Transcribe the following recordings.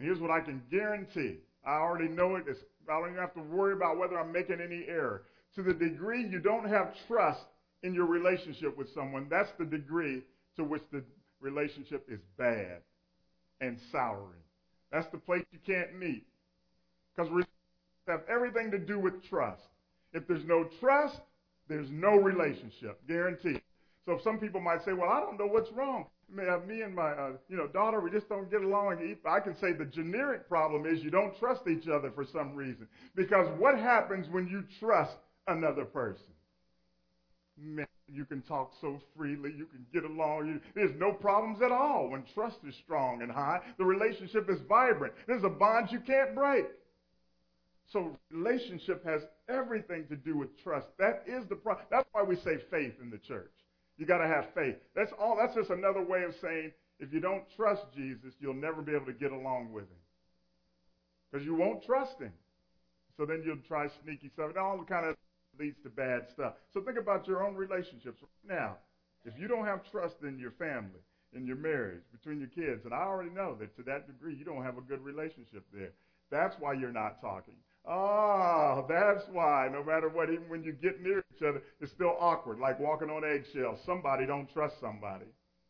And here's what I can guarantee. I already know it. I don't even have to worry about whether I'm making any error. To the degree you don't have trust in your relationship with someone, that's the degree to which the relationship is bad and souring. That's the place you can't meet. Because relationships have everything to do with trust. If there's no trust, there's no relationship, guaranteed. So some people might say, well, I don't know what's wrong. Me and my daughter, we just don't get along. I can say the generic problem is you don't trust each other for some reason. Because what happens when you trust another person? Man, you can talk so freely. You can get along. There's no problems at all when trust is strong and high. The relationship is vibrant. There's a bond you can't break. So relationship has everything to do with trust. That is the problem. That's why we say faith in the church. You got to have faith. That's all. That's just another way of saying if you don't trust Jesus, you'll never be able to get along with him. Because you won't trust him. So then you'll try sneaky stuff. It all kind of leads to bad stuff. So think about your own relationships right now. If you don't have trust in your family, in your marriage, between your kids, and I already know that to that degree you don't have a good relationship there. That's why you're not talking. Oh, that's why. No matter what, even when you get near each other, it's still awkward, like walking on eggshells. Somebody don't trust somebody.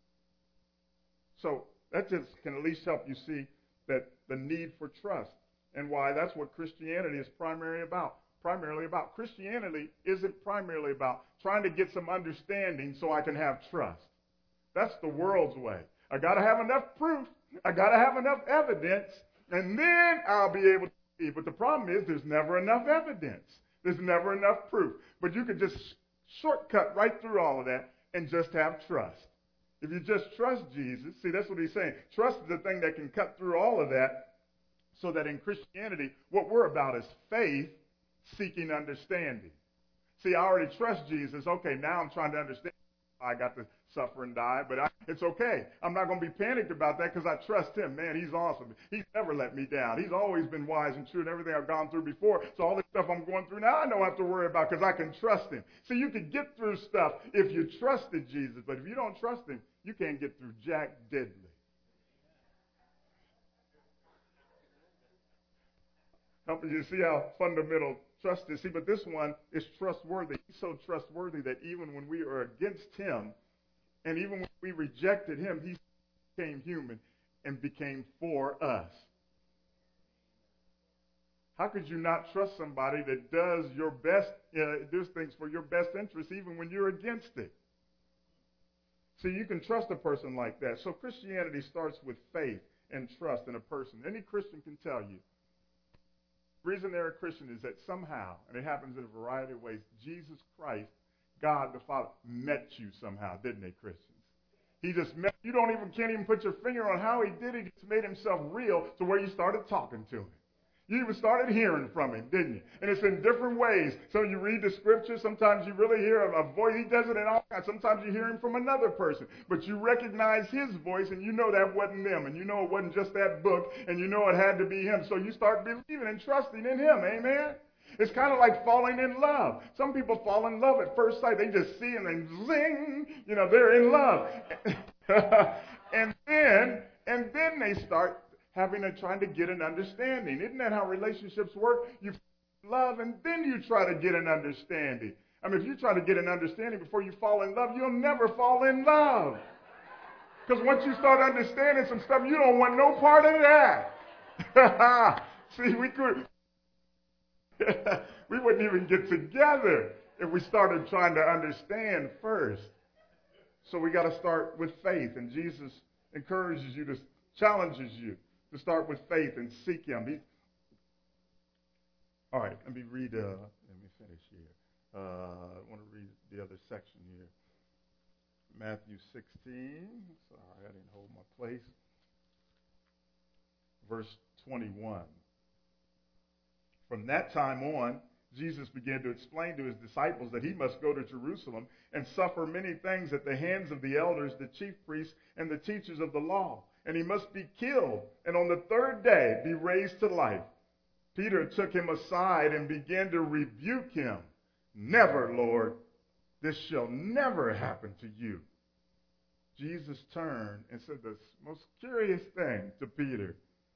So that just can at least help you see that the need for trust and why that's what Christianity is primarily about. Christianity isn't primarily about trying to get some understanding so I can have trust. That's the world's way. I got to have enough proof. I got to have enough evidence, and then I'll be able to see. But the problem is there's never enough evidence. There's never enough proof. But you can just shortcut right through all of that and just have trust. If you just trust Jesus, see, that's what he's saying. Trust is the thing that can cut through all of that so that in Christianity, what we're about is faith seeking understanding. See, I already trust Jesus. Okay, now I'm trying to understand. I got to suffer and die, but it's okay. I'm not going to be panicked about that because I trust him. Man, he's awesome. He's never let me down. He's always been wise and true in everything I've gone through before. So all this stuff I'm going through now, I don't have to worry about because I can trust him. See, you can get through stuff if you trusted Jesus, but if you don't trust him, you can't get through jack diddly. Helping you see how fundamental trust is. See, but this one is trustworthy. He's so trustworthy that even when we are against him, and even when we rejected him, he became human and became for us. How could you not trust somebody that does your best, does things for your best interest even when you're against it? See, you can trust a person like that. So Christianity starts with faith and trust in a person. Any Christian can tell you. The reason they're a Christian is that somehow, and it happens in a variety of ways, Jesus Christ, God the Father, met you somehow, didn't they, Christians? He just met you. Can't even put your finger on how he did it. He just made himself real to where you started talking to him. You even started hearing from him, didn't you? And it's in different ways. So you read the scripture. Sometimes you really hear a voice. He does it in all kinds. Sometimes you hear him from another person. But you recognize his voice, and you know that wasn't them. And you know it wasn't just that book. And you know it had to be him. So you start believing and trusting in him. Amen? It's kind of like falling in love. Some people fall in love at first sight. They just see him and zing, they're in love. and then they start trying to get an understanding. Isn't that how relationships work? You love and then you try to get an understanding. I mean, if you try to get an understanding before you fall in love, you'll never fall in love. Because once you start understanding some stuff, you don't want no part of that. See, we wouldn't even get together if we started trying to understand first. So we got to start with faith. And Jesus encourages you, challenges you to start with faith and seek him. All right, let me finish here. I want to read the other section here. Matthew 16. Sorry, I didn't hold my place. Verse 21. From that time on, Jesus began to explain to his disciples that he must go to Jerusalem and suffer many things at the hands of the elders, the chief priests, and the teachers of the law. And he must be killed, and on the third day be raised to life. Peter took him aside and began to rebuke him. Never, Lord, this shall never happen to you. Jesus turned and said the most curious thing to Peter.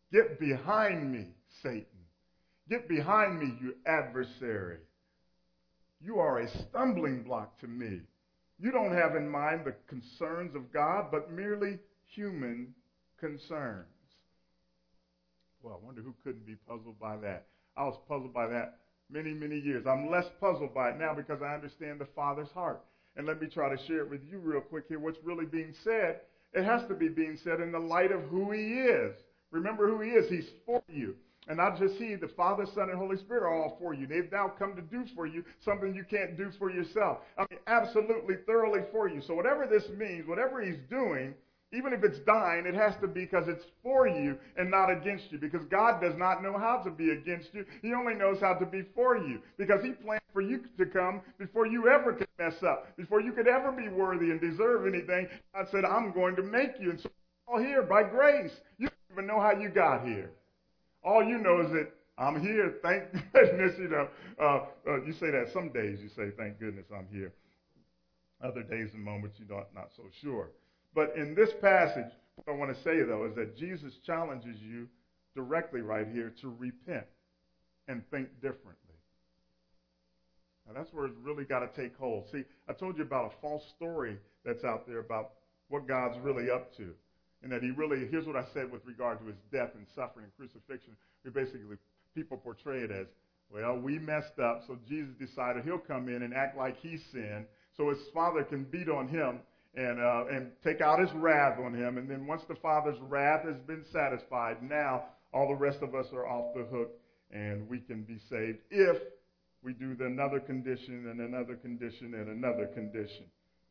Get behind me, Satan. Get behind me, you adversary. You are a stumbling block to me. You don't have in mind the concerns of God, but merely human concerns. Well, I wonder who couldn't be puzzled by that. I was puzzled by that many, many years. I'm less puzzled by it now because I understand the Father's heart. And let me try to share it with you real quick here. What's really being said, it has to be being said in the light of who he is. Remember who he is. He's for you. And not just he, the Father, Son, and Holy Spirit are all for you. They've now come to do for you something you can't do for yourself. I mean, absolutely, thoroughly for you. So whatever this means, whatever he's doing, even if it's dying, it has to be because it's for you and not against you. Because God does not know how to be against you. He only knows how to be for you. Because he planned for you to come before you ever could mess up. Before you could ever be worthy and deserve anything. God said, I'm going to make you. And so you're all here by grace. You don't even know how you got here. All you know is that I'm here. Thank goodness. You say that some days. You say, thank goodness I'm here. Other days and moments you're not so sure. But in this passage, what I want to say, though, is that Jesus challenges you directly right here to repent and think differently. Now, that's where it's really got to take hold. See, I told you about a false story that's out there about what God's really up to. And that he really, here's what I said with regard to his death and suffering and crucifixion. People portray it as, well, we messed up, so Jesus decided he'll come in and act like he sinned so his Father can beat on him and take out his wrath on him. And then once the Father's wrath has been satisfied, now all the rest of us are off the hook and we can be saved if we do another condition and another condition and another condition.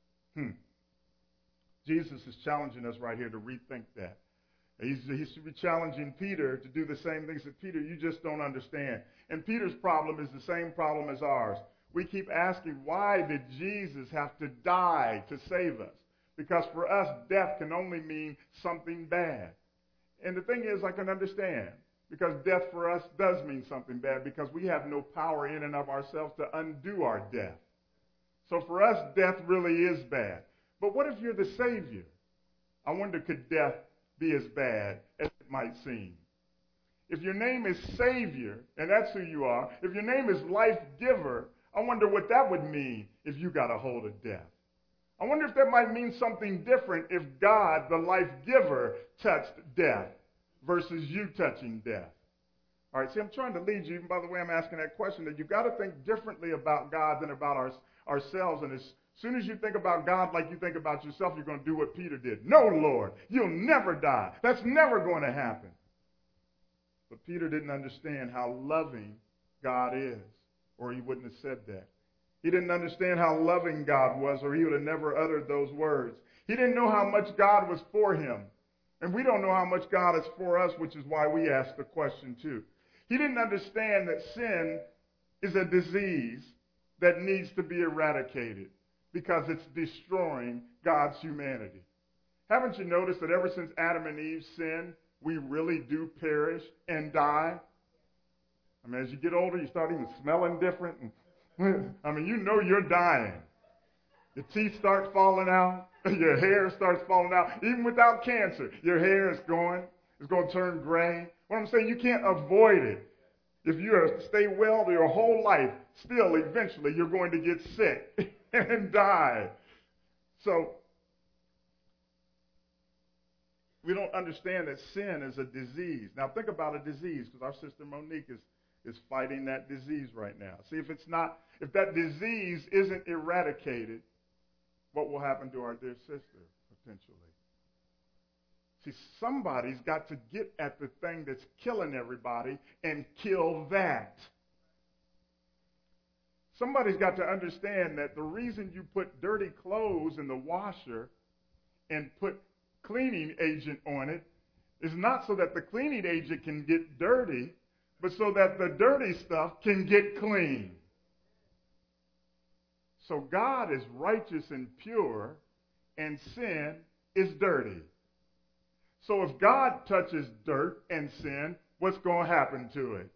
Jesus is challenging us right here to rethink that. He should be challenging Peter to do the same things that Peter, you just don't understand. And Peter's problem is the same problem as ours. We keep asking, why did Jesus have to die to save us? Because for us, death can only mean something bad. And the thing is, I can understand. Because death for us does mean something bad because we have no power in and of ourselves to undo our death. So for us, death really is bad. But what if you're the Savior? I wonder, could death be as bad as it might seem? If your name is Savior, and that's who you are, if your name is Life Giver, I wonder what that would mean if you got a hold of death. I wonder if that might mean something different if God, the Life Giver, touched death versus you touching death. All right, see, I'm trying to lead you, even by the way I'm asking that question, that you've got to think differently about God than about ourselves. And as soon as you think about God like you think about yourself, you're going to do what Peter did. No, Lord, you'll never die. That's never going to happen. But Peter didn't understand how loving God is, or he wouldn't have said that. He didn't understand how loving God was, or he would have never uttered those words. He didn't know how much God was for him. And we don't know how much God is for us, which is why we ask the question too. He didn't understand that sin is a disease that needs to be eradicated because it's destroying God's humanity. Haven't you noticed that ever since Adam and Eve sinned, we really do perish and die? I mean, as you get older, you start even smelling different. I mean, you know you're dying. Your teeth start falling out. Your hair starts falling out. Even without cancer, your hair is going to turn gray. What I'm saying, you can't avoid it. If you stay well your whole life, still eventually you're going to get sick and die. So we don't understand that sin is a disease. Now think about a disease, because our sister Monique is fighting that disease right now. See, if that disease isn't eradicated, what will happen to our dear sister potentially? See, somebody's got to get at the thing that's killing everybody and kill that. Somebody's got to understand that the reason you put dirty clothes in the washer and put cleaning agent on it is not so that the cleaning agent can get dirty, but so that the dirty stuff can get clean. So God is righteous and pure, and sin is dirty. So if God touches dirt and sin, what's going to happen to it?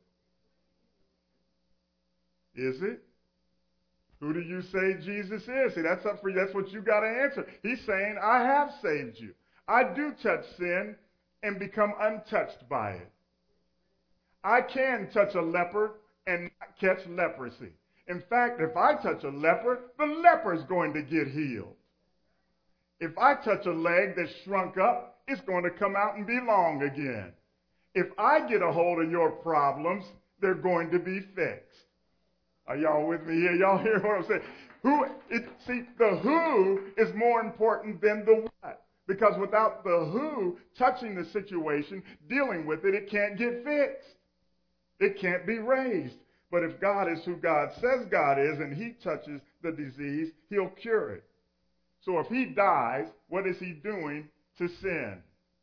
Is it? Who do you say Jesus is? See, that's up for you. That's what you got to answer. He's saying, I have saved you. I do touch sin, and become untouched by it. I can touch a leper and not catch leprosy. In fact, if I touch a leper, the leper is going to get healed. If I touch a leg that's shrunk up, it's going to come out and be long again. If I get a hold of your problems, they're going to be fixed. Are y'all with me here? Y'all hear what I'm saying? See, the who is more important than the what. Because without the who touching the situation, dealing with it, it can't get fixed. It can't be raised. But if God is who God says God is and he touches the disease, he'll cure it. So if he dies, what is he doing to sin?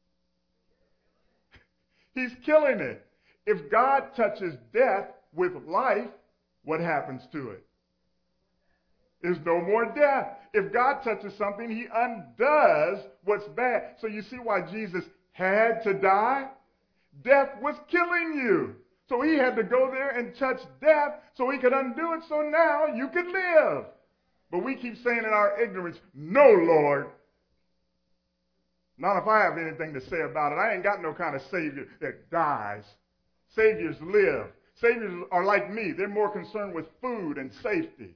He's killing it. If God touches death with life, what happens to it? There's no more death. If God touches something, he undoes what's bad. So you see why Jesus had to die? Death was killing you. So he had to go there and touch death so he could undo it so now you could live. But we keep saying in our ignorance, no, Lord. Not if I have anything to say about it. I ain't got no kind of Savior that dies. Saviors live. Saviors are like me. They're more concerned with food and safety.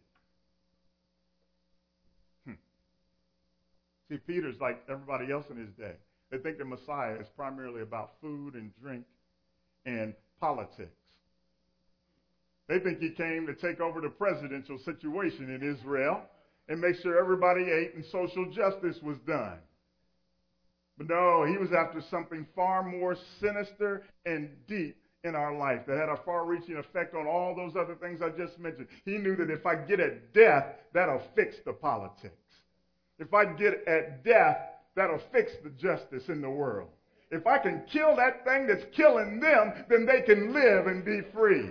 See, Peter's like everybody else in his day. They think the Messiah is primarily about food and drink and politics. They think he came to take over the presidential situation in Israel and make sure everybody ate and social justice was done. But no, he was after something far more sinister and deep in our life that had a far-reaching effect on all those other things I just mentioned. He knew that if I get at death, that'll fix the politics. If I get at death, that'll fix the justice in the world. If I can kill that thing that's killing them, then they can live and be free.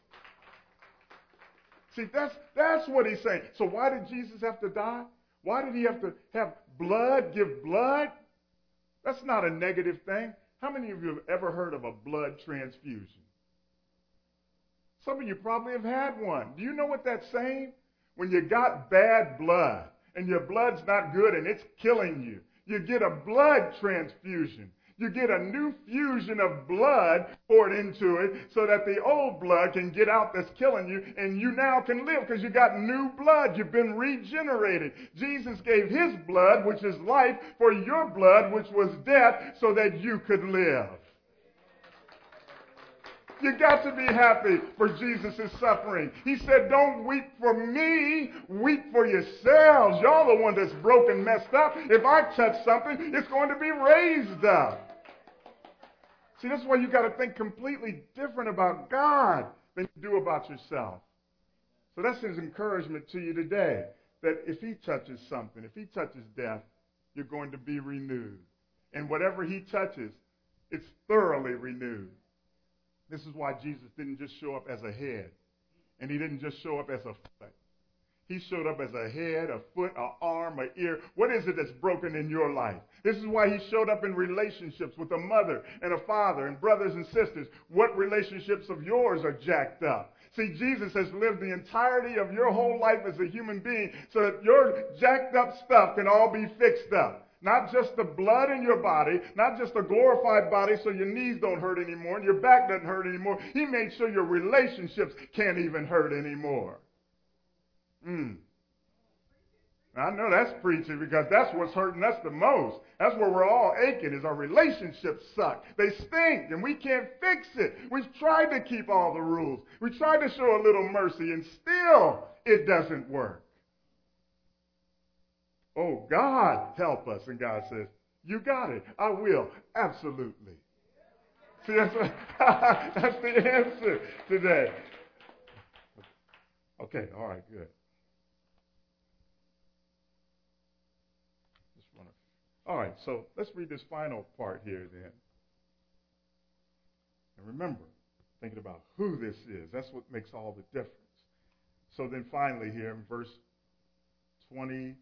See, that's what he's saying. So why did Jesus have to die? Why did he have to have blood, give blood? That's not a negative thing. How many of you have ever heard of a blood transfusion? Some of you probably have had one. Do you know what that's saying? When you got bad blood and your blood's not good and it's killing you, you get a blood transfusion. You get a new fusion of blood poured into it so that the old blood can get out that's killing you and you now can live because you got new blood. You've been regenerated. Jesus gave his blood, which is life, for your blood, which was death, so that you could live. You got to be happy for Jesus' suffering. He said, don't weep for me, weep for yourselves. Y'all the one that's broken, messed up. If I touch something, it's going to be raised up. See, that's why you got to think completely different about God than you do about yourself. So that's his encouragement to you today, that if he touches something, if he touches death, you're going to be renewed. And whatever he touches, it's thoroughly renewed. This is why Jesus didn't just show up as a head, and he didn't just show up as a foot. He showed up as a head, a foot, an arm, an ear. What is it that's broken in your life? This is why he showed up in relationships with a mother and a father and brothers and sisters. What relationships of yours are jacked up? See, Jesus has lived the entirety of your whole life as a human being so that your jacked up stuff can all be fixed up. Not just the blood in your body, not just a glorified body so your knees don't hurt anymore and your back doesn't hurt anymore. He made sure your relationships can't even hurt anymore. I know that's preaching because that's what's hurting us the most. That's where we're all aching is our relationships suck. They stink and we can't fix it. We've tried to keep all the rules. We tried to show a little mercy and still it doesn't work. Oh, God, help us. And God says, you got it. I will. Absolutely. See, that's the answer today. Okay, all right, good. All right, so let's read this final part here then. And remember, thinking about who this is, that's what makes all the difference. So then finally here in verse 24.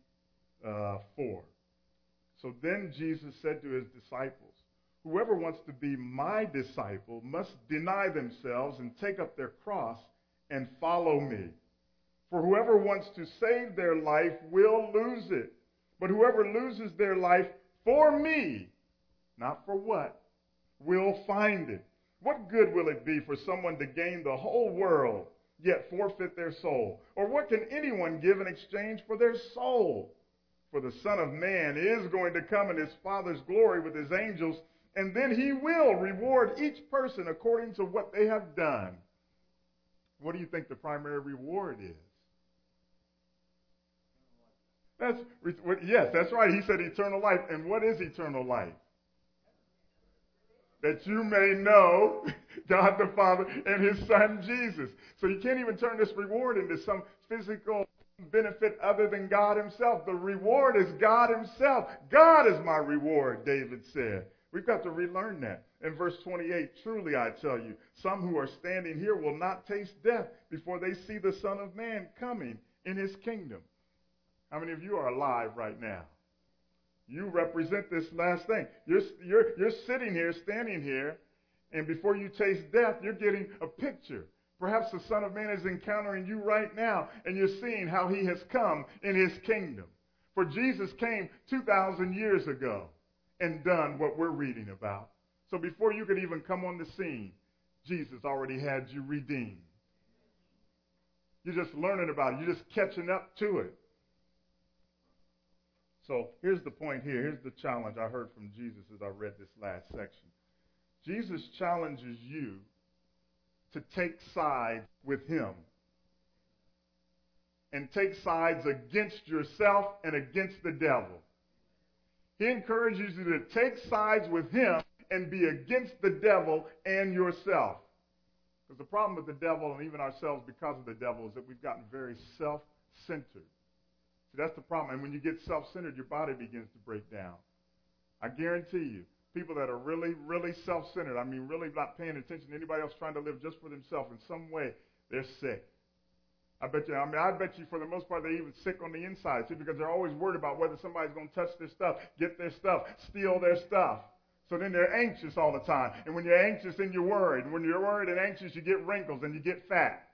So then Jesus said to his disciples, whoever wants to be my disciple must deny themselves and take up their cross and follow me. For whoever wants to save their life will lose it. But whoever loses their life for me, not for what, will find it. What good will it be for someone to gain the whole world, yet forfeit their soul? Or what can anyone give in exchange for their soul? For the Son of Man is going to come in his Father's glory with his angels, and then he will reward each person according to what they have done. What do you think the primary reward is? Yes, that's right. He said eternal life. And what is eternal life? That you may know God the Father and his Son Jesus. So you can't even turn this reward into some physical benefit other than God himself. The reward is God himself. God is my reward, David said. We've got to relearn that. In verse 28, truly I tell you, some who are standing here will not taste death before they see the Son of Man coming in his kingdom. How many of you are alive right now? You represent this last thing. You're sitting here, standing here, and before you taste death, you're getting a picture. Perhaps the Son of Man is encountering you right now, and you're seeing how he has come in his kingdom. For Jesus came 2,000 years ago and done what we're reading about. So before you could even come on the scene, Jesus already had you redeemed. You're just learning about it. You're just catching up to it. So here's the point here. Here's the challenge I heard from Jesus as I read this last section. Jesus challenges you to take sides with him. And take sides against yourself and against the devil. He encourages you to take sides with him and be against the devil and yourself. Because the problem with the devil and even ourselves because of the devil is that we've gotten very self-centered. See, that's the problem. And when you get self-centered, your body begins to break down. I guarantee you, people that are really, really self-centered, I mean really not paying attention to anybody else, trying to live just for themselves in some way, they're sick. I bet you for the most part they're even sick on the inside, see, because they're always worried about whether somebody's going to touch their stuff, get their stuff, steal their stuff. So then they're anxious all the time. And when you're anxious, then you're worried. And when you're worried and anxious, you get wrinkles and you get fat.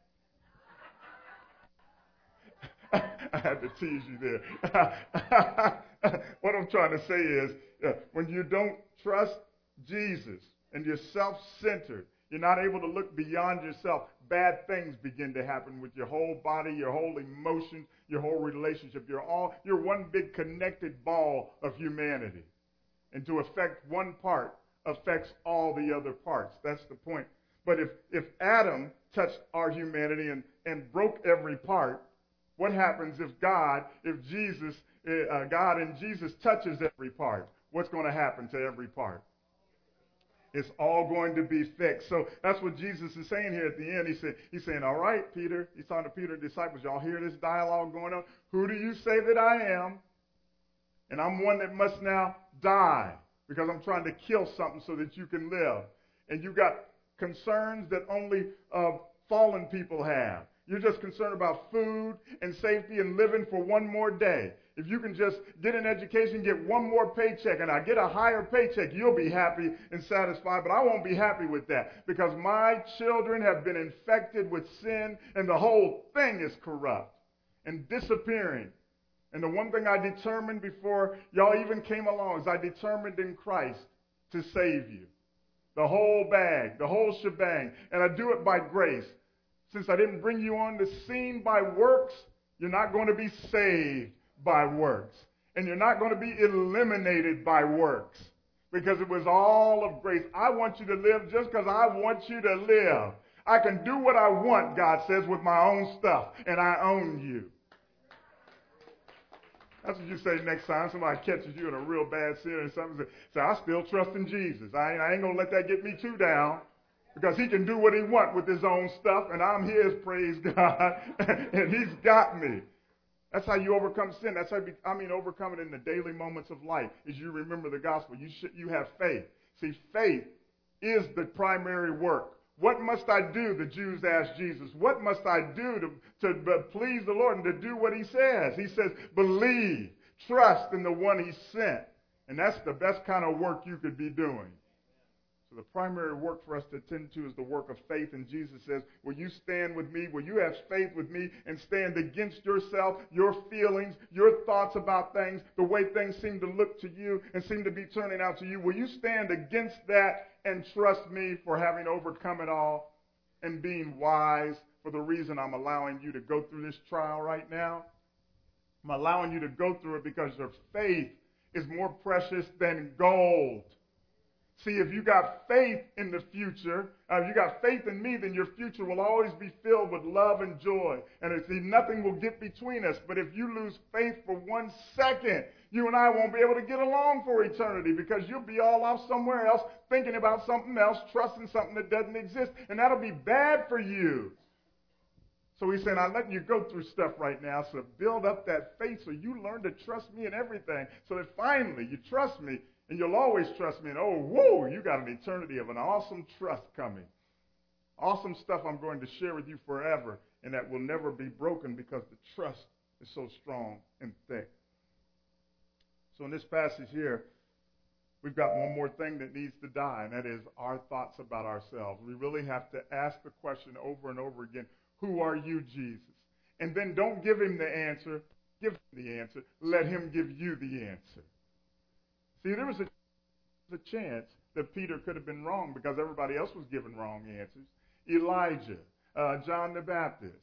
I had to tease you there. What I'm trying to say is, when you don't trust Jesus and you're self-centered, you're not able to look beyond yourself, bad things begin to happen with your whole body, your whole emotions, your whole relationship. You're one big connected ball of humanity. And to affect one part affects all the other parts. That's the point. But if Adam touched our humanity and broke every part, what happens if God and Jesus touches every part? What's going to happen to every part? It's all going to be fixed. So that's what Jesus is saying here at the end. He's saying, all right, Peter. He's talking to Peter and the disciples. Y'all hear this dialogue going on? Who do you say that I am? And I'm one that must now die because I'm trying to kill something so that you can live. And you got concerns that only fallen people have. You're just concerned about food and safety and living for one more day. If you can just get an education, get one more paycheck, and I get a higher paycheck, you'll be happy and satisfied. But I won't be happy with that because my children have been infected with sin, and the whole thing is corrupt and disappearing. And the one thing I determined before y'all even came along is I determined in Christ to save you. The whole bag, the whole shebang. And I do it by grace. Since I didn't bring you on the scene by works, you're not going to be saved by works. And you're not going to be eliminated by works. Because it was all of grace. I want you to live just because I want you to live. I can do what I want, God says, with my own stuff. And I own you. That's what you say next time somebody catches you in a real bad sin or something. Say, I still trust in Jesus. I ain't going to let that get me too down. Because he can do what he wants with his own stuff, and I'm his, praise God, and he's got me. That's how you overcome sin. That's how overcome it in the daily moments of life, is you remember the gospel. You have faith. See, faith is the primary work. What must I do, the Jews asked Jesus. What must I do to please the Lord and to do what he says? He says, believe, trust in the one he sent. And that's the best kind of work you could be doing. So the primary work for us to attend to is the work of faith. And Jesus says, will you stand with me? Will you have faith with me and stand against yourself, your feelings, your thoughts about things, the way things seem to look to you and seem to be turning out to you? Will you stand against that and trust me for having overcome it all and being wise for the reason I'm allowing you to go through this trial right now? I'm allowing you to go through it because your faith is more precious than gold. See, if you got faith in the future, if you got faith in me, then your future will always be filled with love and joy. And see, nothing will get between us. But if you lose faith for 1 second, you and I won't be able to get along for eternity because you'll be all off somewhere else, thinking about something else, trusting something that doesn't exist. And that'll be bad for you. So he's saying, I'm letting you go through stuff right now, so build up that faith so you learn to trust me in everything, so that finally you trust me, and you'll always trust me. And oh, whoa, you got an eternity of an awesome trust coming. Awesome stuff I'm going to share with you forever, and that will never be broken because the trust is so strong and thick. So in this passage here, we've got one more thing that needs to die, and that is our thoughts about ourselves. We really have to ask the question over and over again, who are you, Jesus? And then don't give him the answer. Give him the answer. Let him give you the answer. See, there was a chance that Peter could have been wrong because everybody else was giving wrong answers. Elijah, John the Baptist,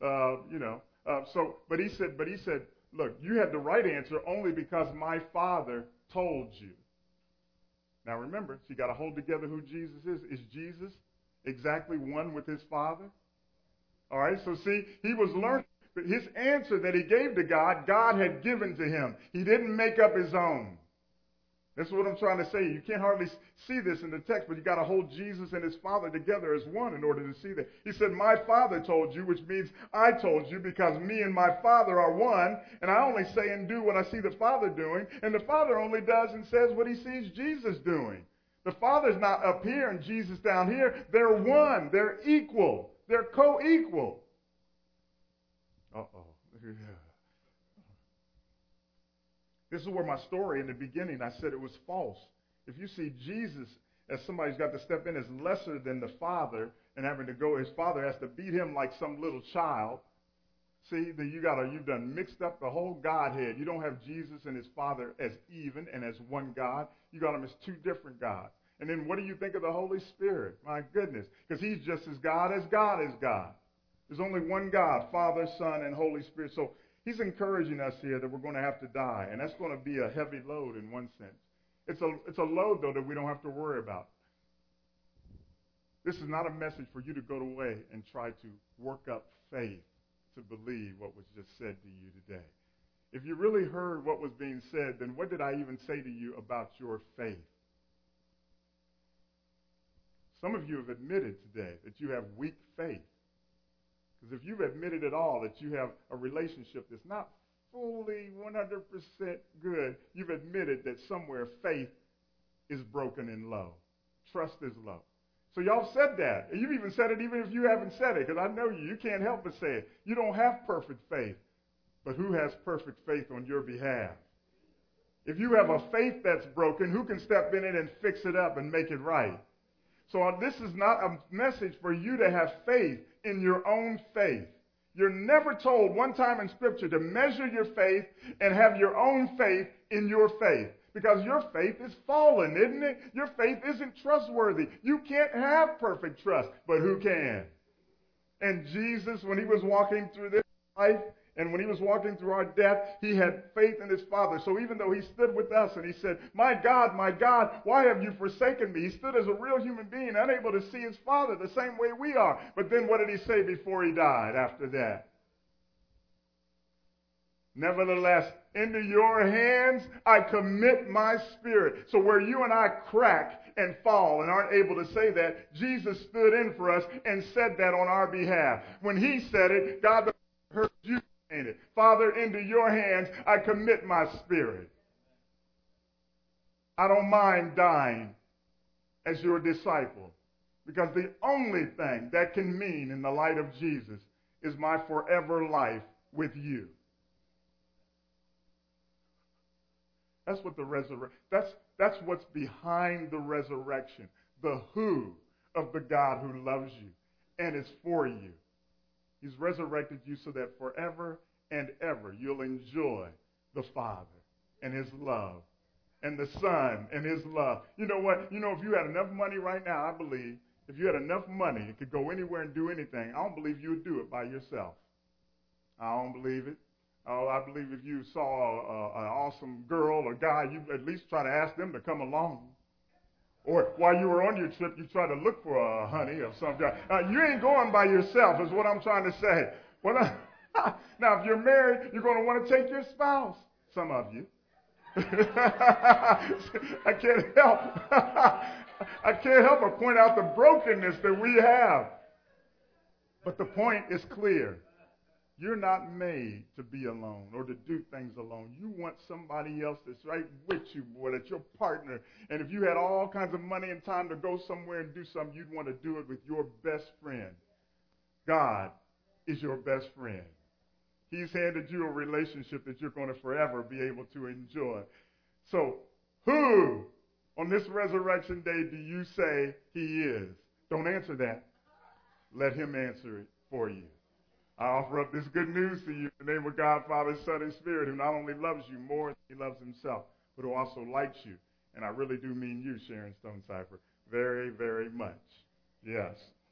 but he said, look, you had the right answer only because my Father told you. Now remember, so you got to hold together who Jesus is. Is Jesus exactly one with his Father? All right, so see, he was learning. But his answer that he gave to God, God had given to him. He didn't make up his own. That's what I'm trying to say. You can't hardly see this in the text, but you got to hold Jesus and his Father together as one in order to see that. He said, my Father told you, which means I told you because me and my Father are one, and I only say and do what I see the Father doing, and the Father only does and says what he sees Jesus doing. The Father's not up here and Jesus down here. They're one. They're equal. They're co-equal. This is where my story in the beginning, I said it was false. If you see Jesus as somebody's got to step in as lesser than the Father and having to go, his Father has to beat him like some little child. See, that you've done mixed up the whole Godhead. You don't have Jesus and his Father as even and as one God. You got them as two different gods. And then what do you think of the Holy Spirit? My goodness. Because he's just as God is God is God. There's only one God, Father, Son, and Holy Spirit. So he's encouraging us here that we're going to have to die. And that's going to be a heavy load in one sense. It's a load, though, that we don't have to worry about. This is not a message for you to go away and try to work up faith to believe what was just said to you today. If you really heard what was being said, then what did I even say to you about your faith? Some of you have admitted today that you have weak faith. Because if you've admitted at all that you have a relationship that's not fully 100% good, you've admitted that somewhere faith is broken and low. Trust is low. So y'all said that. And you've even said it even if you haven't said it, because I know you. You can't help but say it. You don't have perfect faith. But who has perfect faith on your behalf? If you have a faith that's broken, who can step in it and fix it up and make it right? So this is not a message for you to have faith in your own faith. You're never told one time in Scripture to measure your faith and have your own faith in your faith. Because your faith is fallen, isn't it? Your faith isn't trustworthy. You can't have perfect trust, but who can? And Jesus, when he was walking through this life, and when he was walking through our death, he had faith in his Father. So even though he stood with us and he said, my God, why have you forsaken me? He stood as a real human being, unable to see his Father the same way we are. But then what did he say before he died after that? Nevertheless, into your hands I commit my spirit. So where you and I crack and fall and aren't able to say that, Jesus stood in for us and said that on our behalf. When he said it, God heard you saying it. Father, into your hands I commit my spirit. I don't mind dying as your disciple, because the only thing that can mean in the light of Jesus is my forever life with you. That's what the that's what's behind the resurrection. the who of the God who loves you and is for you. He's resurrected you so that forever and ever you'll enjoy the Father and his love and the Son and his love. You know what? You know, if you had enough money right now, I believe, if you had enough money and could go anywhere and do anything, I don't believe you would do it by yourself. I don't believe it. Oh, I believe if you saw an awesome girl or guy, you'd at least try to ask them to come along. Or while you were on your trip, you try to look for a honey or some guy. You ain't going by yourself is what I'm trying to say. Now, if you're married, you're going to want to take your spouse. Some of you. I can't help. I can't help but point out the brokenness that we have. But the point is clear. You're not made to be alone or to do things alone. You want somebody else that's right with you, boy, that's your partner. And if you had all kinds of money and time to go somewhere and do something, you'd want to do it with your best friend. God is your best friend. He's handed you a relationship that you're going to forever be able to enjoy. So, who on this resurrection day do you say he is? Don't answer that. Let him answer it for you. I offer up this good news to you in the name of God, Father, Son, and Spirit, who not only loves you more than he loves himself, but who also likes you. And I really do mean you, Sharon Stone Cipher, very, very much. Yes.